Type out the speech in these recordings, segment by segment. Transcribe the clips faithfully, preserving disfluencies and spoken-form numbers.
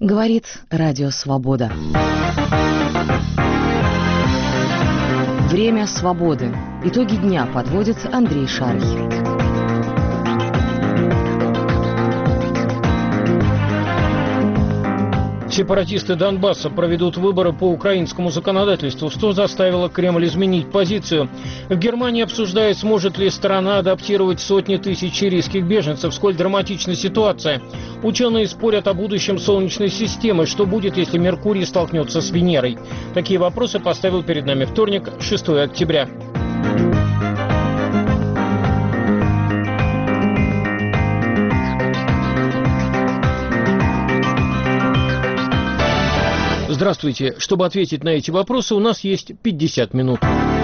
Говорит Радио Свобода. Время свободы. Итоги дня подводит Андрей Шарый. Сепаратисты Донбасса проведут выборы по украинскому законодательству. Что заставило Кремль изменить позицию? В Германии обсуждают, сможет ли страна адаптировать сотни тысяч сирийских беженцев. Сколь драматична ситуация. Ученые спорят о будущем Солнечной системы. Что будет, если Меркурий столкнется с Венерой? Такие вопросы поставил перед нами вторник, шестого октября. Здравствуйте. Чтобы ответить на эти вопросы, у нас есть пятьдесят минут.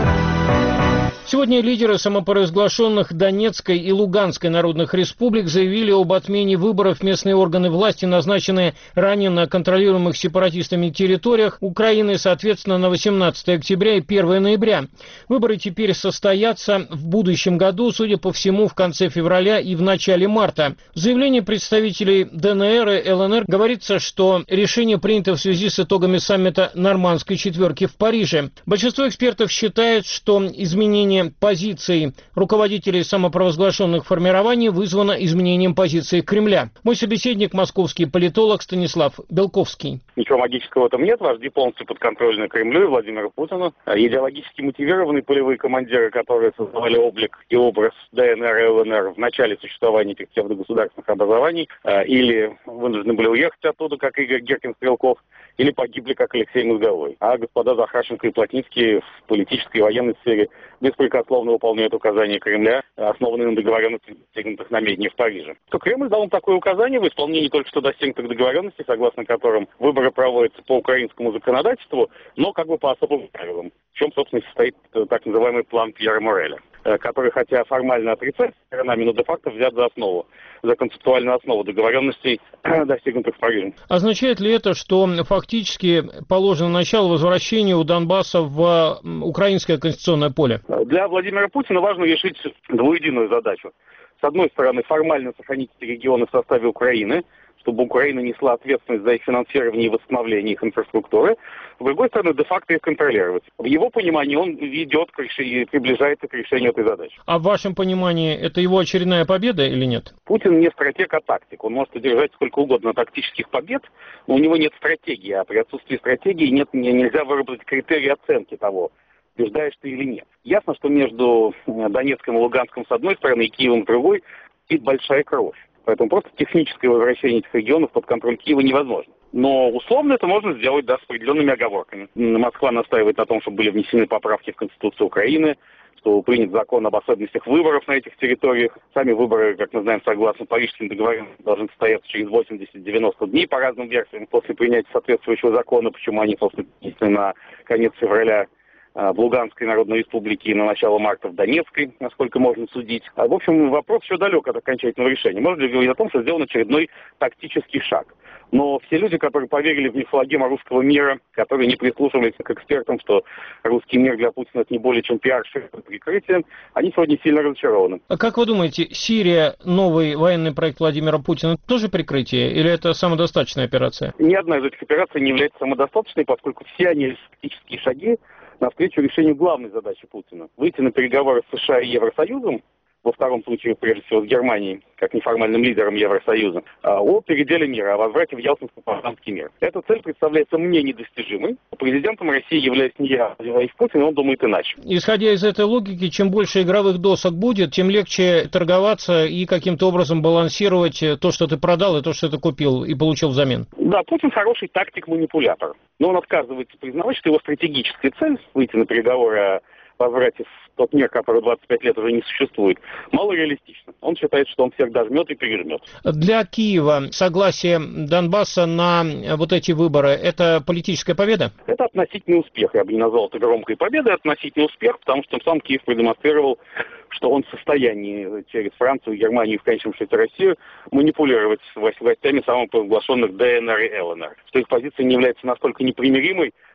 Сегодня лидеры самопровозглашенных Донецкой и Луганской народных республик заявили об отмене выборов в местные органы власти, назначенные ранее на контролируемых сепаратистами территориях Украины, соответственно, на восемнадцатого октября и первого ноября. Выборы теперь состоятся в будущем году, судя по всему, в конце февраля и в начале марта. В заявлении представителей ДНР и ЛНР говорится, что решение принято в связи с итогами саммита Нормандской четверки в Париже. Большинство экспертов считает, что изменение позиций руководителей самопровозглашенных формирований вызвано изменением позиции Кремля. Мой собеседник — московский политолог Станислав Белковский. Ничего магического в этом нет. Вожди полностью подконтрольны Кремлю и Владимиру Путину. Идеологически мотивированные полевые командиры, которые создавали облик и образ ДНР и ЛНР в начале существования этих псевдогосударственных образований, или вынуждены были уехать оттуда, как Игорь Геркин-Стрелков, или погибли, как Алексей Мозговой. А господа Захарченко и Плотницкий в политической и военной сфере беспрекословно выполняют указания Кремля, основанные на договоренностях, достигнутых на Медне в Париже. То Кремль дал им такое указание в исполнении только что достигнутых договоренностей, согласно которым выборы проводятся по украинскому законодательству, но как бы по особым правилам. В чем, собственно, состоит так называемый план Пьера Мореля, который, хотя формально отрицается сторонами, но де-факто взят за основу, за концептуальную основу договоренностей, достигнутых в Париже. Означает ли это, что фактически положено начало возвращению Донбасса в украинское конституционное поле? Для Владимира Путина важно решить двуединую задачу. С одной стороны, формально сохранить эти регионы в составе Украины, чтобы Украина несла ответственность за их финансирование и восстановление их инфраструктуры. С другой стороны, де-факто их контролировать. В его понимании он ведет к решению, приближается к решению этой задачи. А в вашем понимании это его очередная победа или нет? Путин не стратег, а тактик. Он может одержать сколько угодно тактических побед, но у него нет стратегии. А при отсутствии стратегии нет, нельзя выработать критерии оценки того, побеждаешь ты или нет. Ясно, что между Донецком и Луганском с одной стороны и Киевом с другой есть большая кровь. Поэтому просто техническое возвращение этих регионов под контроль Киева невозможно. Но условно это можно сделать, да, с определенными оговорками. Москва настаивает на том, чтобы были внесены поправки в Конституцию Украины, что принят закон об особенностях выборов на этих территориях. Сами выборы, как мы знаем, согласно Парижским договоренностям, должны состояться через восемьдесят-девяносто дней по разным версиям после принятия соответствующего закона, почему они после на конец февраля в Луганской Народной Республике и на начало марта в Донецкой, насколько можно судить. А, в общем, вопрос еще далек от окончательного решения. Можно ли говорить о том, что сделан очередной тактический шаг? Но все люди, которые поверили в мифологему русского мира, которые не прислушивались к экспертам, что русский мир для Путина это не более чем пиар-шаг под прикрытием, они сегодня сильно разочарованы. А как вы думаете, Сирия, новый военный проект Владимира Путина, тоже прикрытие или это самодостаточная операция? Ни одна из этих операций не является самодостаточной, поскольку все они тактические шаги навстречу решению главной задачи Путина. Выйти на переговоры с США и Евросоюзом, во втором случае, прежде всего, с Германией, как неформальным лидером Евросоюза, о переделе мира, о возврате в Ялтинско-Потсдамский мир. Эта цель представляется мне недостижимой. Президентом России являюсь не я, а Владимир Путин, и он думает иначе. Исходя из этой логики, чем больше игровых досок будет, тем легче торговаться и каким-то образом балансировать то, что ты продал, и то, что ты купил и получил взамен. Да, Путин хороший тактик-манипулятор. Но он отказывается признавать, что его стратегическая цель — выйти на переговоры о возврате в тот мир, который двадцать пять лет уже не существует, мало реалистично. Он считает, что он всех дожмет и пережмет. Для Киева согласие Донбасса на вот эти выборы – это политическая победа? Это относительный успех. Я бы не назвал это громкой победой, это относительный успех, потому что тем самым Киев продемонстрировал, что он в состоянии через Францию, Германию и в конечном счете Россию манипулировать властями самопровозглашенных ДНР и ЛНР. Что их позиция не является настолько непримиримой,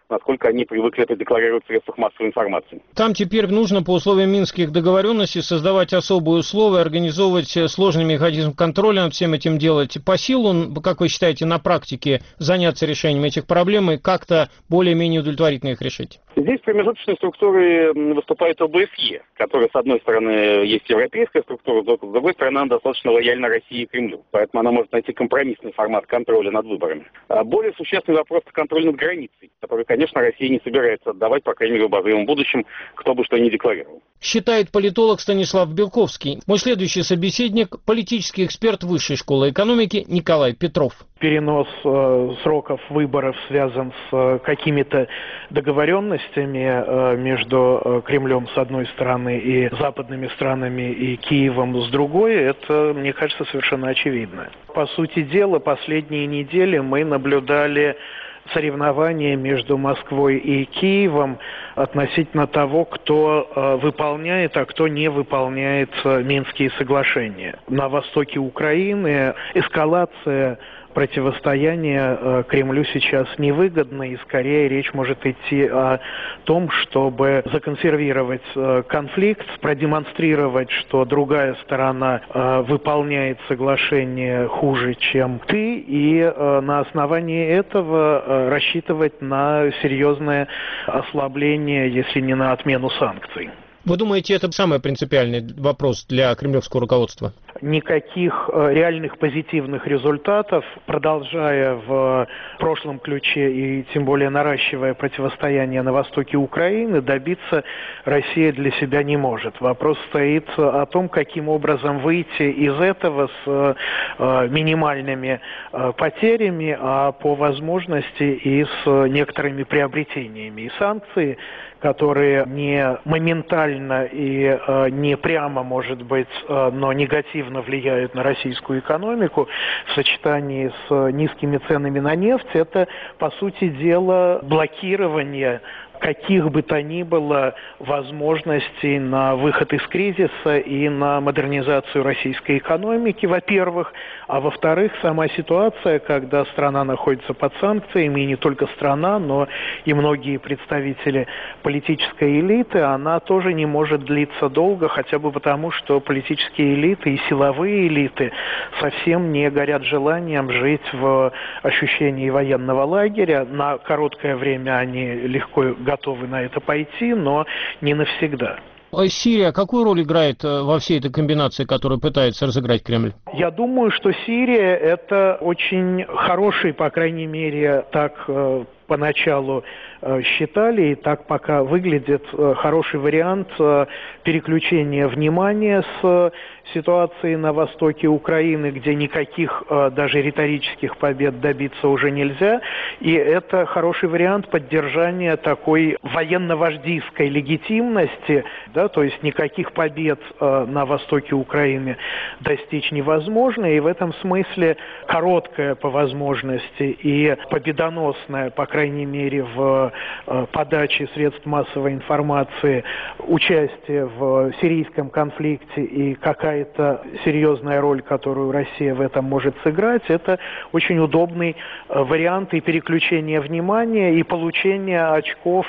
насколько они привыкли это декларировать в средствах массовой информации. Там теперь нужно по условиям минских договоренностей создавать особые условия, организовывать сложный механизм контроля над всем этим делать. По силу, как вы считаете, на практике заняться решением этих проблем и как-то более-менее удовлетворительно их решить? Здесь промежуточной структурой выступает ОБСЕ, которая, с одной стороны, есть европейская структура, с другой стороны, она достаточно лояльна России и Кремлю. Поэтому она может найти компромиссный формат контроля над выборами. А более существенный вопрос – это контроль над границей, который, конечно, Россия не собирается отдавать, по крайней мере, в обозримом будущем, кто бы что ни декларировал. Считает политолог Станислав Белковский. Мой следующий собеседник – политический эксперт Высшей школы экономики Николай Петров. Перенос э, сроков выборов связан с э, какими-то договоренностями э, между э, Кремлем с одной стороны и западными странами и Киевом с другой. Это, мне кажется, совершенно очевидно. По сути дела, последние недели мы наблюдали соревнования между Москвой и Киевом относительно того, кто э, выполняет, а кто не выполняет э, Минские соглашения. На востоке Украины эскалация противостояние э, Кремлю сейчас невыгодно, и скорее речь может идти о том, чтобы законсервировать э, конфликт, продемонстрировать, что другая сторона э, выполняет соглашение хуже, чем ты, и э, на основании этого э, рассчитывать на серьезное ослабление, если не на отмену санкций. Вы думаете, это самый принципиальный вопрос для кремлевского руководства? Никаких реальных позитивных результатов, продолжая в прошлом ключе и тем более наращивая противостояние на востоке Украины, добиться Россия для себя не может. Вопрос стоит о том, каким образом выйти из этого с минимальными потерями, а по возможности и с некоторыми приобретениями. И санкции, которые не моментально и э, не прямо, может быть, э, но негативно влияют на российскую экономику в сочетании с низкими ценами на нефть, это, по сути дела, блокирование каких бы то ни было возможностей на выход из кризиса и на модернизацию российской экономики, во-первых, а во-вторых, сама ситуация, когда страна находится под санкциями, и не только страна, но и многие представители политической элиты, она тоже не может длиться долго, хотя бы потому, что политические элиты и силовые элиты совсем не горят желанием жить в ощущении военного лагеря. На короткое время они легко готовы на это пойти, но не навсегда. Сирия какую роль играет во всей этой комбинации, которую пытается разыграть Кремль? Я думаю, что Сирия – это очень хороший, по крайней мере, так э, поначалу э, считали, и так пока выглядит э, хороший вариант э, переключения внимания с ситуации на востоке Украины, где никаких э, даже риторических побед добиться уже нельзя. И это хороший вариант поддержания такой военно-вождийской легитимности, да, то есть никаких побед э, на востоке Украины достичь невозможно. И в этом смысле короткая по возможности и победоносная, по крайней мере, в э, подаче средств массовой информации участие в сирийском конфликте и какая это серьезная роль, которую Россия в этом может сыграть, это очень удобный вариант и переключения внимания, и получения очков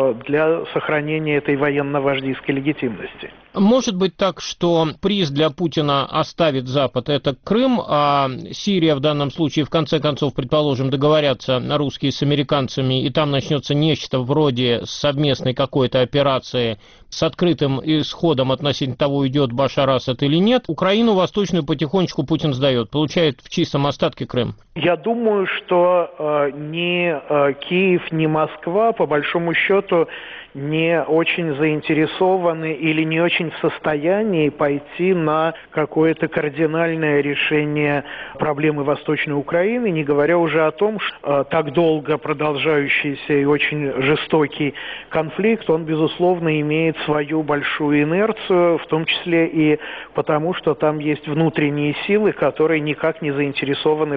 для сохранения этой военно-вождийской легитимности. Может быть так, что приз для Путина оставит Запад, это Крым, а Сирия в данном случае, в конце концов, предположим, договорятся русские с американцами, и там начнется нечто вроде совместной какой-то операции с открытым исходом относительно того, идет Башар Асад или нет. Украину восточную потихонечку Путин сдает, получает в чистом остатке Крым. Я думаю, что э, ни э, Киев, ни Москва, по большому счету, не очень заинтересованы или не очень в состоянии пойти на какое-то кардинальное решение проблемы Восточной Украины, не говоря уже о том, что э, так долго продолжающийся и очень жестокий конфликт, он, безусловно, имеет свою большую инерцию, в том числе и потому, что там есть внутренние силы, которые никак не заинтересованы в том,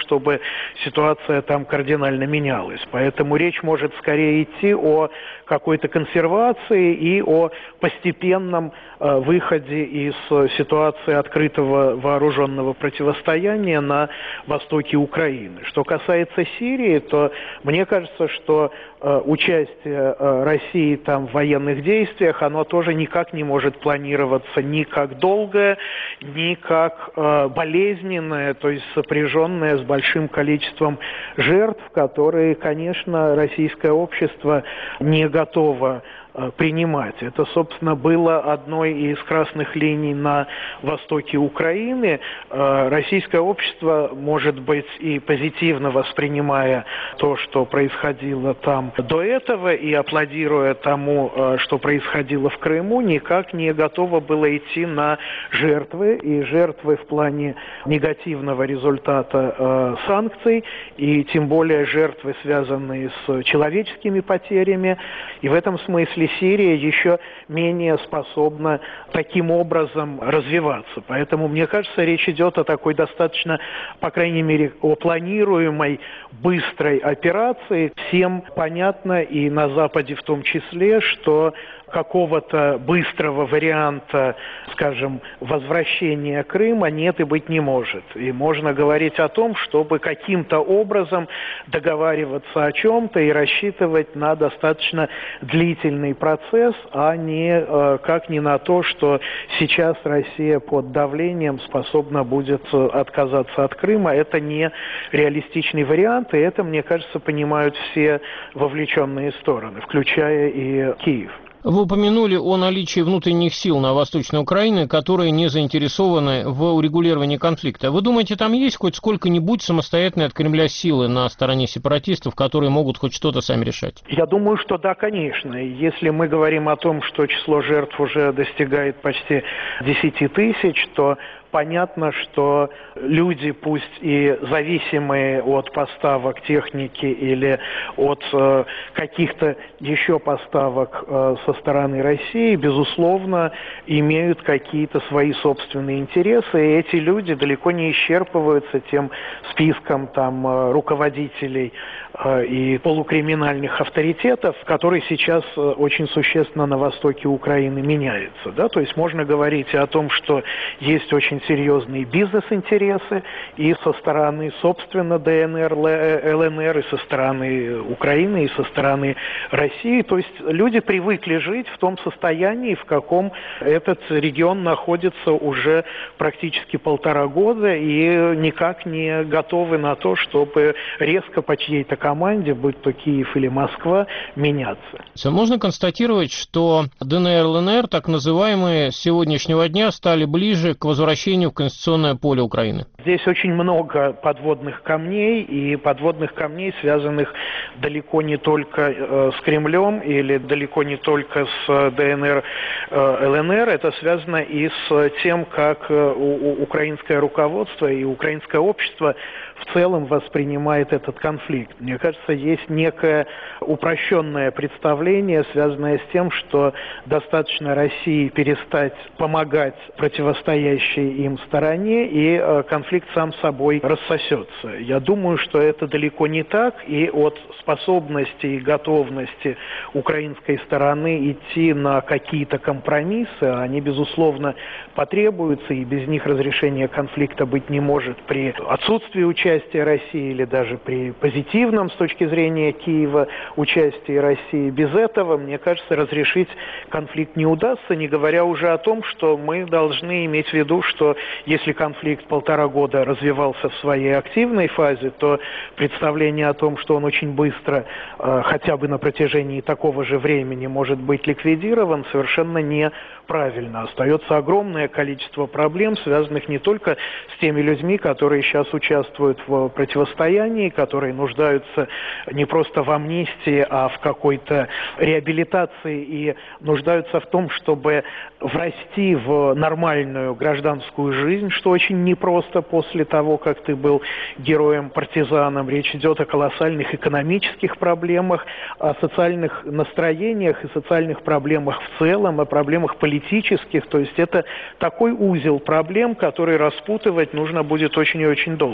чтобы ситуация там кардинально менялась. Поэтому речь может скорее идти о какой-то консервации и о постепенном э, выходе из ситуации открытого вооруженного противостояния на востоке Украины. Что касается Сирии, то мне кажется, что э, участие э, России там в военных действиях, оно тоже никак не может планироваться ни как долгое, ни как э, болезненное, то есть сопряженное с большим количеством жертв, которые, конечно, российское общество не готово принимать. Это, собственно, было одной из красных линий на востоке Украины. Российское общество, может быть, и позитивно воспринимая то, что происходило там до этого, и аплодируя тому, что происходило в Крыму, никак не готово было идти на жертвы, и жертвы в плане негативного результата санкций, и тем более жертвы, связанные с человеческими потерями. И в этом смысле Сирия еще менее способна таким образом развиваться. Поэтому, мне кажется, речь идет о такой достаточно, по крайней мере, о планируемой быстрой операции. Всем понятно, и на Западе в том числе, что какого-то быстрого варианта, скажем, возвращения Крыма нет и быть не может. И можно говорить о том, чтобы каким-то образом договариваться о чем-то и рассчитывать на достаточно длительный процесс, а не э, как не на то, что сейчас Россия под давлением способна будет отказаться от Крыма. Это не реалистичный вариант, и это, мне кажется, понимают все вовлеченные стороны, включая и Киев. Вы упомянули о наличии внутренних сил на Восточной Украине, которые не заинтересованы в урегулировании конфликта. Вы думаете, там есть хоть сколько-нибудь самостоятельные от Кремля силы на стороне сепаратистов, которые могут хоть что-то сами решать? Я думаю, что да, конечно. Если мы говорим о том, что число жертв уже достигает почти десяти тысяч, то понятно, что люди, пусть и зависимые от поставок техники или от э, каких-то еще поставок э, со стороны России, безусловно, имеют какие-то свои собственные интересы, и эти люди далеко не исчерпываются тем списком там э, руководителей э, и полукриминальных авторитетов, который сейчас э, очень существенно на востоке Украины меняется. Да? То есть можно говорить о том, что есть очень серьезные бизнес-интересы и со стороны, собственно, ДНР, ЛНР, и со стороны Украины, и со стороны России. То есть люди привыкли жить в том состоянии, в каком этот регион находится уже практически полтора года, и никак не готовы на то, чтобы резко по чьей-то команде, будь то Киев или Москва, меняться. Можно констатировать, что ДНР, ЛНР, так называемые, с сегодняшнего дня стали ближе к возвращению в конституционное поле Украины? Здесь очень много подводных камней, и подводных камней, связанных далеко не только э, с Кремлем или далеко не только с ДНР, э, ЛНР. Это связано и с тем, как э, у, украинское руководство и украинское общество в целом воспринимает этот конфликт. Мне кажется, есть некое упрощенное представление, связанное с тем, что достаточно России перестать помогать противостоящей им стороне, и э, конфликт сам собой рассосется. Я думаю, что это далеко не так, и от способности и готовности украинской стороны идти на какие-то компромиссы, они, безусловно, потребуются, и без них разрешение конфликта быть не может при отсутствии участия России или даже при позитивном с точки зрения Киева участии России. Без этого, мне кажется, разрешить конфликт не удастся, не говоря уже о том, что мы должны иметь в виду, что если конфликт полтора года развивался в своей активной фазе, то представление о том, что он очень быстро, э, хотя бы на протяжении такого же времени, может быть ликвидирован, совершенно неправильно. Остается огромное количество проблем, связанных не только с теми людьми, которые сейчас участвуют в противостоянии, которые нуждаются не просто в амнистии, а в какой-то реабилитации и нуждаются в том, чтобы врасти в нормальную гражданскую жизнь, что очень непросто после того, как ты был героем-партизаном. Речь идет о колоссальных экономических проблемах, о социальных настроениях и социальных проблемах в целом, о проблемах политических. То есть это такой узел проблем, который распутывать нужно будет очень и очень долго.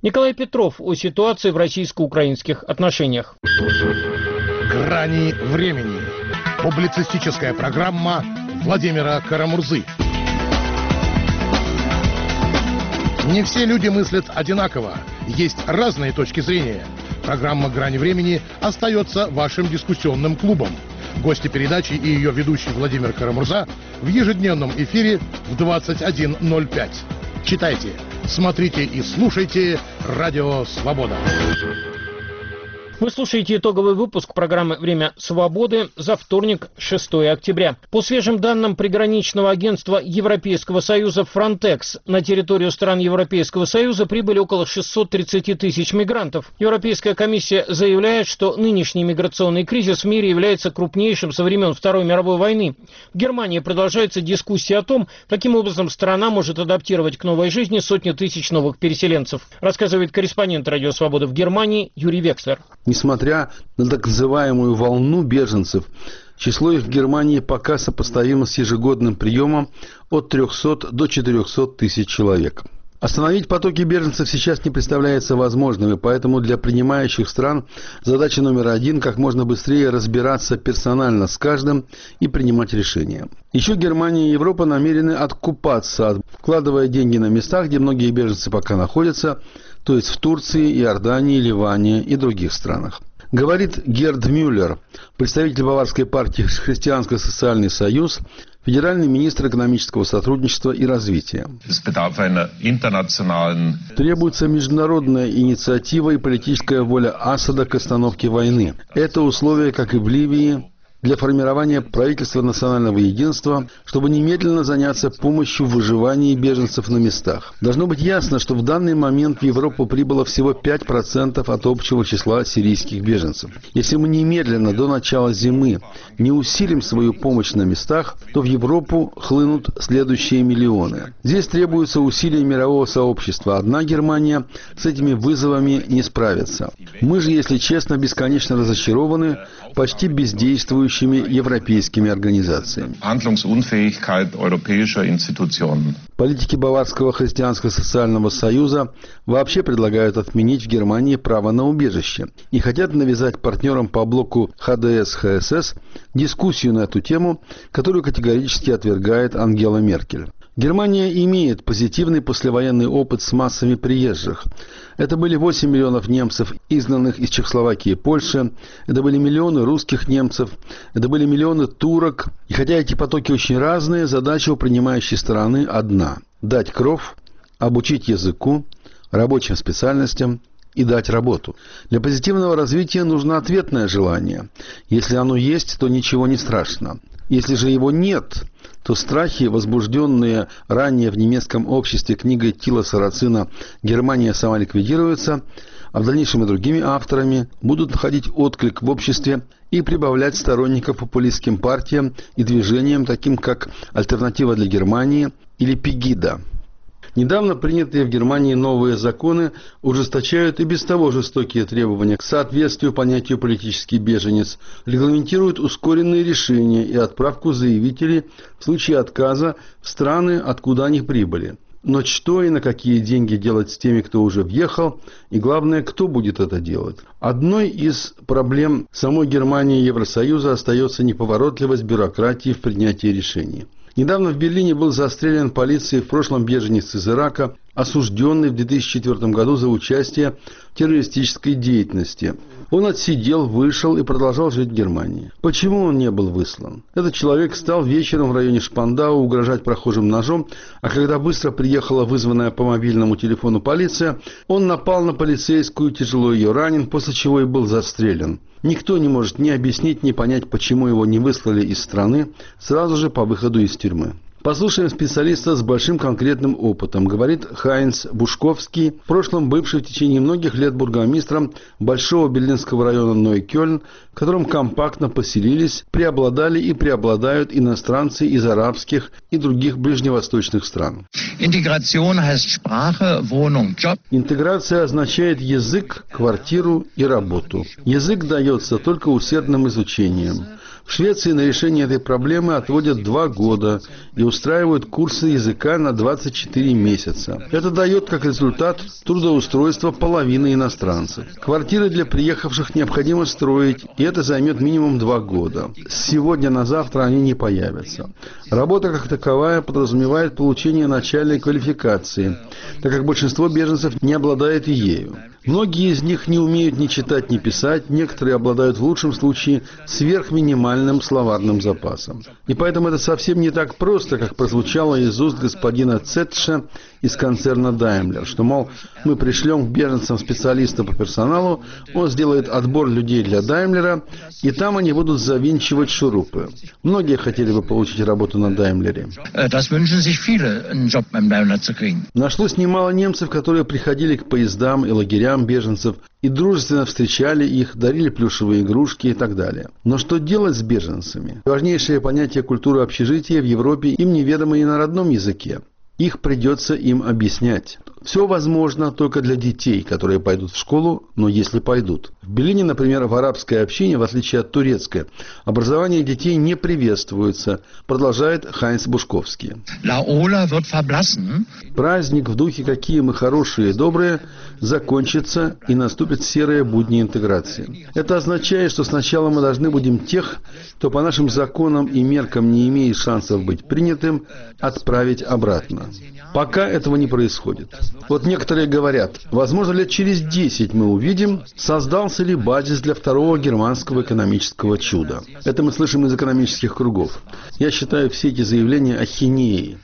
Николай Петров о ситуации в российско-украинских отношениях. «Грани времени». Публицистическая программа Владимира Карамурзы. Не все люди мыслят одинаково. Есть разные точки зрения. Программа «Грани времени» остается вашим дискуссионным клубом. Гости передачи и ее ведущий Владимир Карамурза в ежедневном эфире в двадцать один ноль пять. Читайте, смотрите и слушайте «Радио Свобода». Вы слушаете итоговый выпуск программы «Время свободы» за вторник, шестое октября. По свежим данным приграничного агентства Европейского Союза «Фронтекс», на территорию стран Европейского Союза прибыли около шестьсот тридцать тысяч мигрантов. Европейская комиссия заявляет, что нынешний миграционный кризис в мире является крупнейшим со времен Второй мировой войны. В Германии продолжается дискуссия о том, каким образом страна может адаптировать к новой жизни сотни тысяч новых переселенцев, рассказывает корреспондент «Радио Свобода» в Германии Юрий Векслер. Несмотря на так называемую волну беженцев, число их в Германии пока сопоставимо с ежегодным приемом от трехсот до четырехсот тысяч человек. Остановить потоки беженцев сейчас не представляется возможным, и поэтому для принимающих стран задача номер один – как можно быстрее разбираться персонально с каждым и принимать решения. Еще Германия и Европа намерены откупаться, вкладывая деньги на местах, где многие беженцы пока находятся, то есть в Турции, Иордании, Ливане и других странах. Говорит Герд Мюллер, представитель баварской партии «Христианско-социальный союз», федеральный министр экономического сотрудничества и развития. Требуется международная инициатива и политическая воля Асада к остановке войны. Это условие, как и в Ливии, для формирования правительства национального единства, чтобы немедленно заняться помощью в выживании беженцев на местах. Должно быть ясно, что в данный момент в Европу прибыло всего пять процентов от общего числа сирийских беженцев. Если мы немедленно до начала зимы не усилим свою помощь на местах, то в Европу хлынут следующие миллионы. Здесь требуются усилия мирового сообщества. Одна Германия с этими вызовами не справится. Мы же, если честно, бесконечно разочарованы почти бездействующими европейскими организациями. Политики Баварского христианско-социального союза вообще предлагают отменить в Германии право на убежище и хотят навязать партнерам по блоку ха дэ эс ха эс эс дискуссию на эту тему, которую категорически отвергает Ангела Меркель. Германия имеет позитивный послевоенный опыт с массами приезжих. Это были восемь миллионов немцев, изгнанных из Чехословакии и Польши. Это были миллионы русских немцев. Это были миллионы турок. И хотя эти потоки очень разные, задача у принимающей стороны одна – дать кров, обучить языку, рабочим специальностям и дать работу. Для позитивного развития нужно ответное желание. Если оно есть, то ничего не страшно. Если же его нет, то страхи, возбужденные ранее в немецком обществе книгой Тила Сарацина «Германия сама ликвидируется», а в дальнейшем и другими авторами, будут находить отклик в обществе и прибавлять сторонников популистским партиям и движениям, таким как «Альтернатива для Германии» или «Пегида». Недавно принятые в Германии новые законы ужесточают и без того жестокие требования к соответствию понятию «политический беженец», регламентируют ускоренные решения и отправку заявителей в случае отказа в страны, откуда они прибыли. Но что и на какие деньги делать с теми, кто уже въехал, и главное, кто будет это делать? Одной из проблем самой Германии и Евросоюза остается неповоротливость бюрократии в принятии решений. Недавно в Берлине был застрелен полицией в прошлом беженец из Ирака, осужденный в две тысячи четвёртом году за участие в террористической деятельности. Он отсидел, вышел и продолжал жить в Германии. Почему он не был выслан? Этот человек стал вечером в районе Шпандау угрожать прохожим ножом, а когда быстро приехала вызванная по мобильному телефону полиция, он напал на полицейскую, тяжело ее ранен, после чего и был застрелен. Никто не может ни объяснить, ни понять, почему его не выслали из страны сразу же по выходу из тюрьмы. Послушаем специалиста с большим конкретным опытом, говорит Хайнц Бушковский, в прошлом бывший в течение многих лет бургомистром большого берлинского района Нойкёльн, в котором компактно поселились, преобладали и преобладают иностранцы из арабских и других ближневосточных стран. Интеграция означает язык, квартиру и работу. Язык дается только усердным изучением. В Швеции на решение этой проблемы отводят два года и устраивают курсы языка на двадцать четыре месяца. Это дает как результат трудоустройство половины иностранцев. Квартиры для приехавших необходимо строить, и это займет минимум два года. С сегодня на завтра они не появятся. Работа как таковая подразумевает получение начальной квалификации, так как большинство беженцев не обладает ею. Многие из них не умеют ни читать, ни писать, некоторые обладают в лучшем случае сверхминимальным словарным запасом. И поэтому это совсем не так просто, как прозвучало из уст господина Цетша из концерна Daimler, что, мол, мы пришлем к беженцам специалиста по персоналу, он сделает отбор людей для Даймлера, и там они будут завинчивать шурупы. Многие хотели бы получить работу на Даймлере. Нашлось немало немцев, которые приходили к поездам и лагерям беженцев и дружественно встречали их, дарили плюшевые игрушки и так далее. Но что делать с беженцами? Важнейшее понятие культуры общежития в Европе им неведомо и на родном языке. Их придется им объяснять. Все возможно только для детей, которые пойдут в школу, но если пойдут. В Берлине, например, в арабской общине, в отличие от турецкой, образование детей не приветствуется, продолжает Хайнц Бушковский. Праздник в духе «какие мы хорошие и добрые» закончится, и наступят серые будни интеграции. Это означает, что сначала мы должны будем тех, кто по нашим законам и меркам не имеет шансов быть принятым, отправить обратно. Пока этого не происходит. Вот некоторые говорят, возможно, лет через десять мы увидим, создался ли базис для второго германского экономического чуда. Это мы слышим из экономических кругов. Я считаю все эти заявления ахинеей.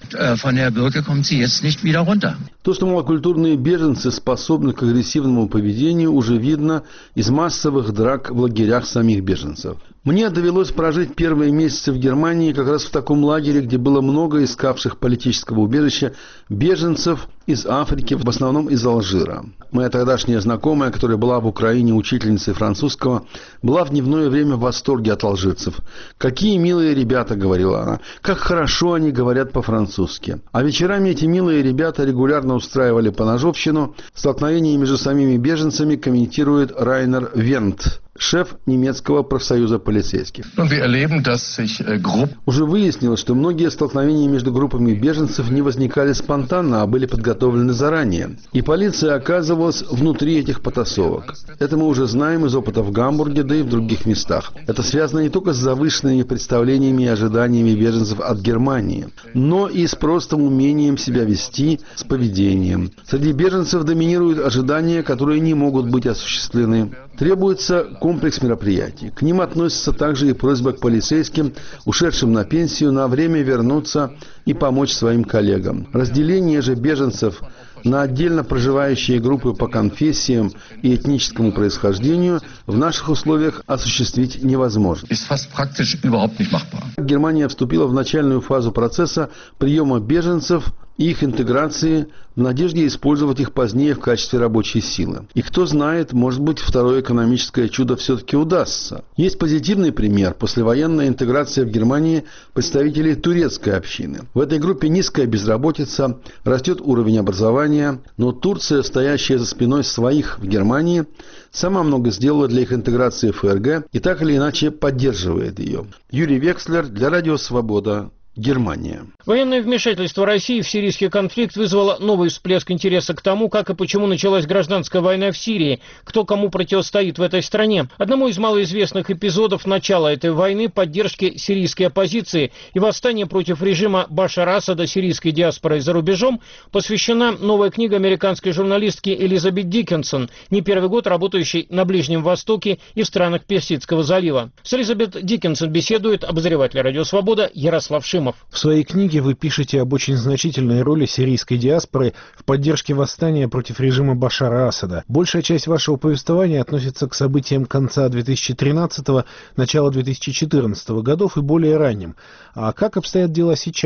То, что малокультурные беженцы способны к агрессивному поведению, уже видно из массовых драк в лагерях самих беженцев. Мне довелось прожить первые месяцы в Германии как раз в таком лагере, где было много искавших политического убежища беженцев из Африки, в основном из Алжира. Моя тогдашняя знакомая, которая была в Украине учительницей французского, была в дневное время в восторге от алжирцев. «Какие милые ребята», — говорила она, — «как хорошо они говорят по-французски». А вечерами эти милые ребята регулярно устраивали поножовщину. Столкновения между самими беженцами комментирует Райнер Вент, шеф немецкого профсоюза полицейских. Уже выяснилось, что многие столкновения между группами беженцев не возникали спонтанно, а были подготовлены заранее. И полиция оказывалась внутри этих потасовок. Это мы уже знаем из опыта в Гамбурге, да и в других местах. Это связано не только с завышенными представлениями и ожиданиями беженцев от Германии, но и с простым умением себя вести, с поведением. Среди беженцев доминируют ожидания, которые не могут быть осуществлены. Требуется комплекс мероприятий. К ним относится также и просьба к полицейским, ушедшим на пенсию, на время вернуться и помочь своим коллегам. Разделение же беженцев на отдельно проживающие группы по конфессиям и этническому происхождению в наших условиях осуществить невозможно. Германия вступила в начальную фазу процесса приема беженцев и их интеграции в надежде использовать их позднее в качестве рабочей силы. И кто знает, может быть, второе экономическое чудо все-таки удастся. Есть позитивный пример. Послевоенная интеграция в Германии представителей турецкой общины. В этой группе низкая безработица, растет уровень образования, но Турция, стоящая за спиной своих в Германии, сама много сделала для их интеграции в ФРГ и так или иначе поддерживает ее. Юрий Векслер для Радио Свобода. Германия. Военное вмешательство России в сирийский конфликт вызвало новый всплеск интереса к тому, как и почему началась гражданская война в Сирии, кто кому противостоит в этой стране. Одному из малоизвестных эпизодов начала этой войны, поддержки сирийской оппозиции и восстания против режима Башара Асада сирийской диаспорой за рубежом, посвящена новая книга американской журналистки Элизабет Диккенсон, не первый год работающей на Ближнем Востоке и в странах Персидского залива. С Элизабет Диккенсон беседует обозреватель Радио Свобода Ярослав Шимов. В своей книге вы пишете об очень значительной роли сирийской диаспоры в поддержке восстания против режима Башара Асада. Большая часть вашего повествования относится к событиям конца две тысячи тринадцатого, начала две тысячи четырнадцатого годов и более ранним. А как обстоят дела сейчас?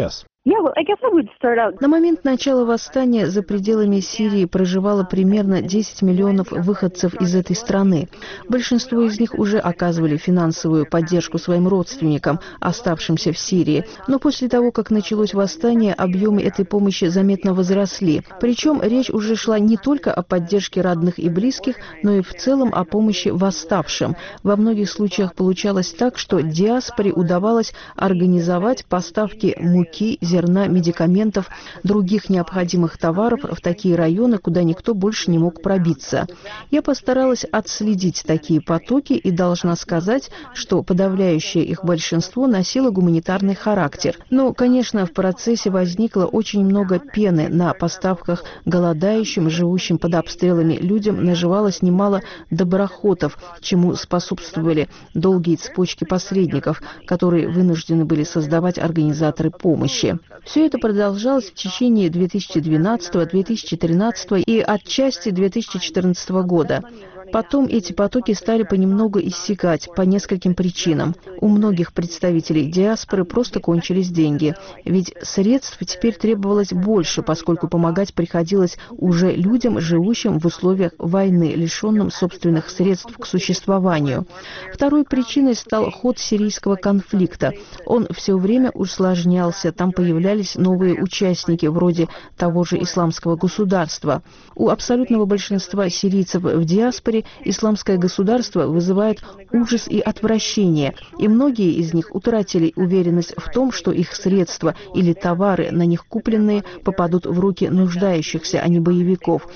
На момент начала восстания за пределами Сирии проживало примерно десять миллионов выходцев из этой страны. Большинство из них уже оказывали финансовую поддержку своим родственникам, оставшимся в Сирии. Но после того, как началось восстание, объемы этой помощи заметно возросли. Причем речь уже шла не только о поддержке родных и близких, но и в целом о помощи восставшим. Во многих случаях получалось так, что диаспоре удавалось организовать поставки муки, зерна, медикаментов, других необходимых товаров в такие районы, куда никто больше не мог пробиться. Я постаралась отследить такие потоки и должна сказать, что подавляющее их большинство носило гуманитарный характер. Но, конечно, в процессе возникло очень много пены на поставках голодающим, живущим под обстрелами людям, наживалось немало доброхотов, чему способствовали долгие цепочки посредников, которые вынуждены были создавать организаторы помощи. Все это продолжалось в течение две тысячи двенадцатого — две тысячи тринадцатого и отчасти две тысячи четырнадцатого года. Потом эти потоки стали понемногу иссякать по нескольким причинам. У многих представителей диаспоры просто кончились деньги. Ведь средств теперь требовалось больше, поскольку помогать приходилось уже людям, живущим в условиях войны, лишенным собственных средств к существованию. Второй причиной стал ход сирийского конфликта. Он все время усложнялся, там появлялись новые участники, вроде того же исламского государства. У абсолютного большинства сирийцев в диаспоре исламское государство вызывает ужас и отвращение, и многие из них утратили уверенность в том, что их средства или товары, на них купленные, попадут в руки нуждающихся, а не боевиков.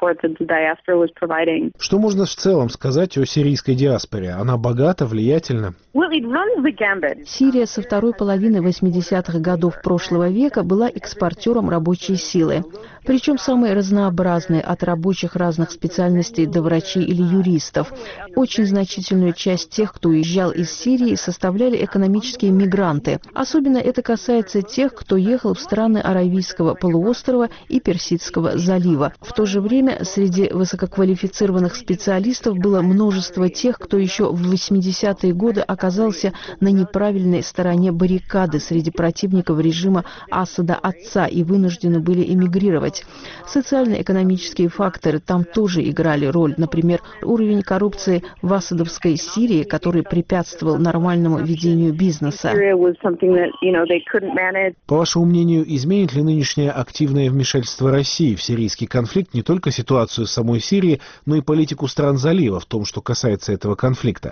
Что можно в целом сказать о сирийской диаспоре? Она богата, влиятельна? Сирия со второй половины восьмидесятых годов прошлого века была экспортером рабочей силы. Причем самые разнообразные, от рабочих разных специальностей до врачей или юристов. Очень значительную часть тех, кто уезжал из Сирии, составляли экономические мигранты. Особенно это касается тех, кто ехал в страны Аравийского полуострова и Персидского залива. В то же время среди высококвалифицированных специалистов было множество тех, кто еще в восьмидесятые годы оказался на неправильной стороне баррикады среди противников режима Асада отца и вынуждены были эмигрировать. Социально-экономические факторы там тоже играли роль. Например, уровень коррупции в асадовской Сирии, который препятствовал нормальному ведению бизнеса. По вашему мнению, изменит ли нынешнее активное вмешательство России в сирийский конфликт не только ситуацию самой Сирии, но и политику стран залива в том, что касается этого конфликта?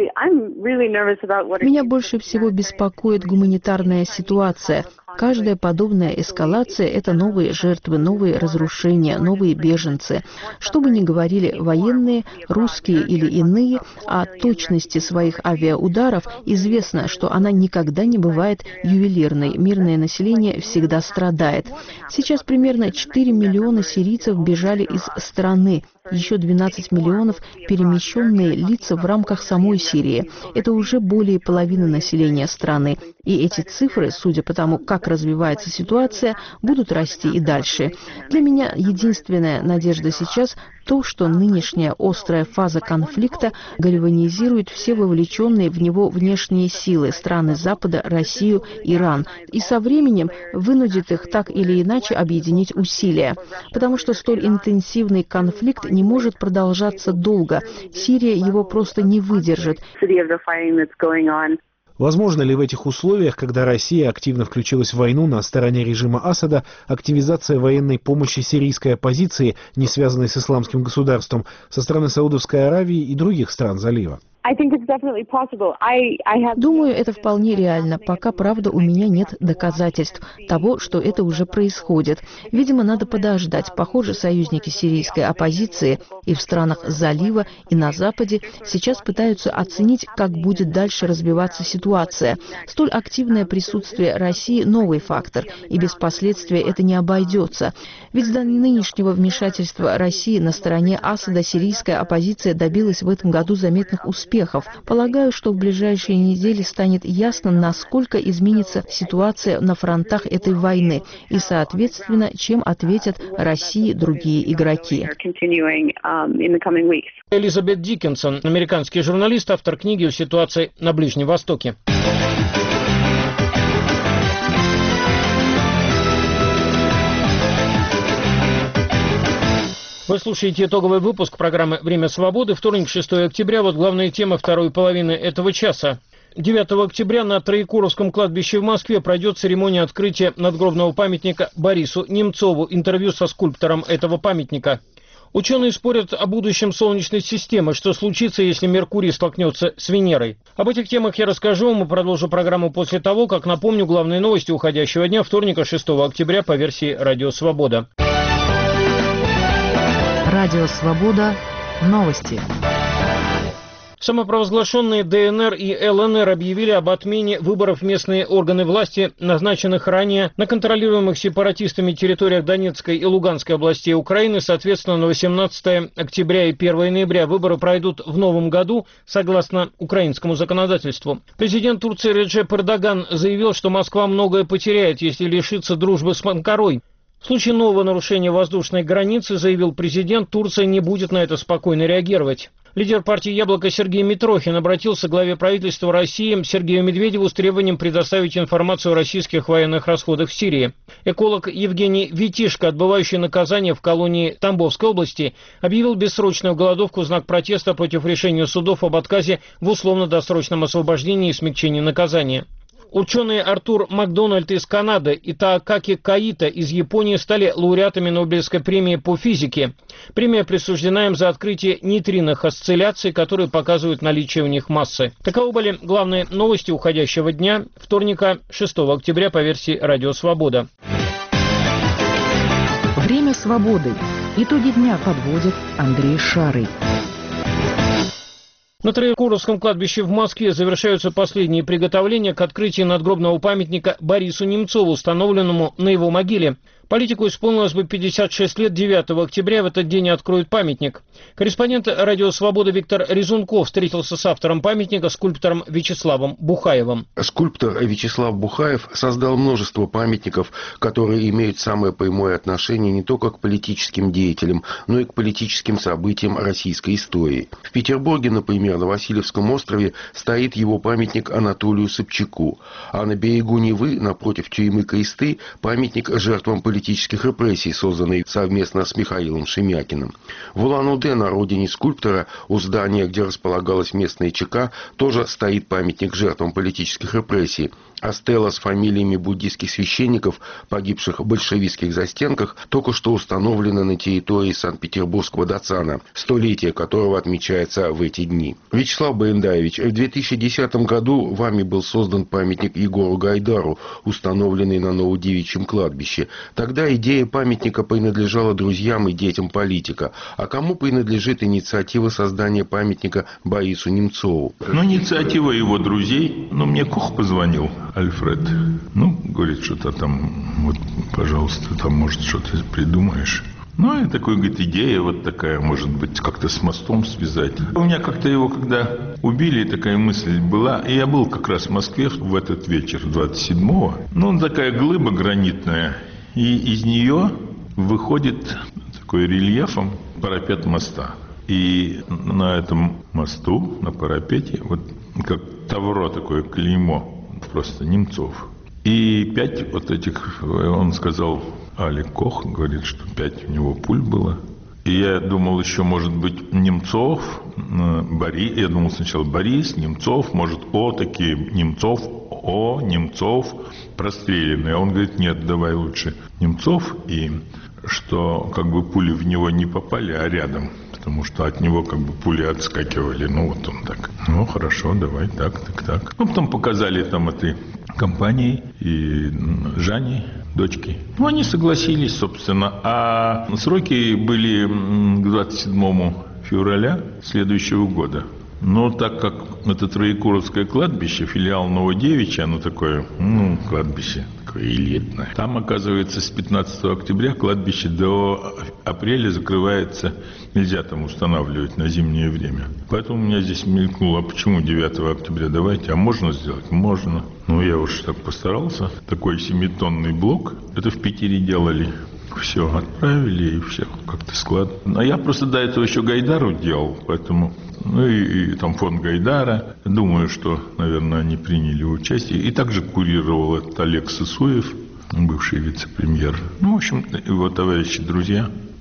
Меня больше всего беспокоит гуманитарная ситуация. Каждая подобная эскалация – это новые жертвы, новые разрушения, новые беженцы. Что бы ни говорили военные, русские или иные, о точности своих авиаударов известно, что она никогда не бывает ювелирной. Мирное население всегда страдает. Сейчас примерно четыре миллиона сирийцев бежали из страны. Еще двенадцать миллионов перемещенные лица в рамках самой Сирии. Это уже более половины населения страны. И эти цифры, судя по тому, как развивается ситуация, будут расти и дальше. Для меня единственная надежда сейчас то, что нынешняя острая фаза конфликта гальванизирует все вовлеченные в него внешние силы, страны Запада, Россию, Иран, и со временем вынудит их так или иначе объединить усилия. Потому что столь интенсивный конфликт не может продолжаться долго. Сирия его просто не выдержит. Возможно ли в этих условиях, когда Россия активно включилась в войну на стороне режима Асада, активизация военной помощи сирийской оппозиции, не связанной с исламским государством, со стороны Саудовской Аравии и других стран залива? Думаю, это вполне реально. Пока, правда, у меня нет доказательств того, что это уже происходит. Видимо, надо подождать. Похоже, союзники сирийской оппозиции и в странах залива, и на Западе сейчас пытаются оценить, как будет дальше развиваться ситуация. Столь активное присутствие России – новый фактор, и без последствий это не обойдется. Ведь до нынешнего вмешательства России на стороне Асада сирийская оппозиция добилась в этом году заметных успехов. Полагаю, что в ближайшие недели станет ясно, насколько изменится ситуация на фронтах этой войны и, соответственно, чем ответят России другие игроки. Элизабет Диккенсон, американский журналист, автор книги о ситуации на Ближнем Востоке. Вы слушаете итоговый выпуск программы «Время свободы». Вторник, шестое октября. Вот главные темы второй половины этого часа. девятого октября на Троекуровском кладбище в Москве пройдет церемония открытия надгробного памятника Борису Немцову. Интервью со скульптором этого памятника. Ученые спорят о будущем Солнечной системы. Что случится, если Меркурий столкнется с Венерой? Об этих темах я расскажу вам и продолжу программу после того, как напомню главные новости уходящего дня, вторника, шестого октября, по версии «Радио Свобода». Радио Свобода. Новости. Самопровозглашенные ДНР и ЛНР объявили об отмене выборов в местные органы власти, назначенных ранее на контролируемых сепаратистами территориях Донецкой и Луганской областей Украины. Соответственно, на восемнадцатое октября и первое ноября выборы пройдут в новом году, согласно украинскому законодательству. Президент Турции Реджеп Эрдоган заявил, что Москва многое потеряет, если лишится дружбы с Анкарой. В случае нового нарушения воздушной границы, заявил президент, Турция не будет на это спокойно реагировать. Лидер партии «Яблоко» Сергей Митрохин обратился к главе правительства России Сергею Медведеву с требованием предоставить информацию о российских военных расходах в Сирии. Эколог Евгений Витишко, отбывающий наказание в колонии Тамбовской области, объявил бессрочную голодовку в знак протеста против решения судов об отказе в условно-досрочном освобождении и смягчении наказания. Ученые Артур Макдональд из Канады и Таакаки Каита из Японии стали лауреатами Нобелевской премии по физике. Премия присуждена им за открытие нейтринных осцилляций, которые показывают наличие у них массы. Таковы были главные новости уходящего дня, вторника, шестого октября, по версии «Радио Свобода». Время свободы. Итоги дня подводит Андрей Шарый. На Троекуровском кладбище в Москве завершаются последние приготовления к открытию надгробного памятника Борису Немцову, установленному на его могиле. Политику исполнилось бы пятьдесят шесть лет. Девятого октября в этот день откроют памятник. Корреспондент «Радио Свобода» Виктор Резунков встретился с автором памятника, скульптором Вячеславом Бухаевым. Скульптор Вячеслав Бухаев создал множество памятников, которые имеют самое прямое отношение не только к политическим деятелям, но и к политическим событиям российской истории. В Петербурге, например, на Васильевском острове стоит его памятник Анатолию Собчаку, а на берегу Невы, напротив тюрьмы Кресты, памятник жертвам политических политических репрессий, созданный совместно с Михаилом Шемякиным. В Улан-Удэ, на родине скульптора, у здания, где располагалась местная ЧК, тоже стоит памятник жертвам политических репрессий. А стела с фамилиями буддийских священников, погибших в большевистских застенках, только что установлена на территории Санкт-Петербургского Дацана, столетие которого отмечается в эти дни. Вячеслав Барендаевич, в две тысячи десятом году вами был создан памятник Егору Гайдару, установленный на Новодевичьем кладбище. Тогда идея памятника принадлежала друзьям и детям политика. А кому принадлежит инициатива создания памятника Борису Немцову? Ну, инициатива его друзей. Ну, мне Кох позвонил, Альфред. Ну, говорит, что-то там, вот, пожалуйста, там, может, что-то придумаешь. Ну, и такой, говорит, идея вот такая, может быть, как-то с мостом связать. У меня как-то его, когда убили, такая мысль была. И я был как раз в Москве в этот вечер, двадцать седьмого. Ну, такая глыба гранитная. И из нее выходит такой рельефом парапет моста. И на этом мосту, на парапете, вот как тавро такое клеймо, просто Немцов. И пять вот этих, он сказал, Алик Кох, говорит, что пять у него пуль было. И я думал, еще может быть Немцов, Борис, я думал сначала Борис, Немцов, может О такие, Немцов, О, Немцов, простреленный. А он говорит, нет, давай лучше Немцов, и что как бы пули в него не попали, а рядом, потому что от него как бы пули отскакивали. Ну вот он так, ну хорошо, давай так, так, так. Ну потом показали там этой компании и Жане, дочки. Ну они согласились, собственно, а сроки были к двадцать седьмому февраля следующего года. Но так как это Троекуровское кладбище, филиал Новодевичья, оно такое, ну, кладбище такое элитное. Там, оказывается, с пятнадцатого октября кладбище до апреля закрывается, нельзя там устанавливать на зимнее время. Поэтому у меня здесь мелькнуло, а почему девятого октября, давайте, а можно сделать? Можно. Ну, я уж так постарался. Такой семитонный блок, это в Питере делали. Все, отправили, и все как-то склад. А я просто до этого еще Гайдару делал, поэтому... Ну и, и там фонд Гайдара. Думаю, что, наверное, они приняли участие. И также курировал этот Олег Сысоев, бывший вице-премьер. Ну, в общем, его товарищи, друзья.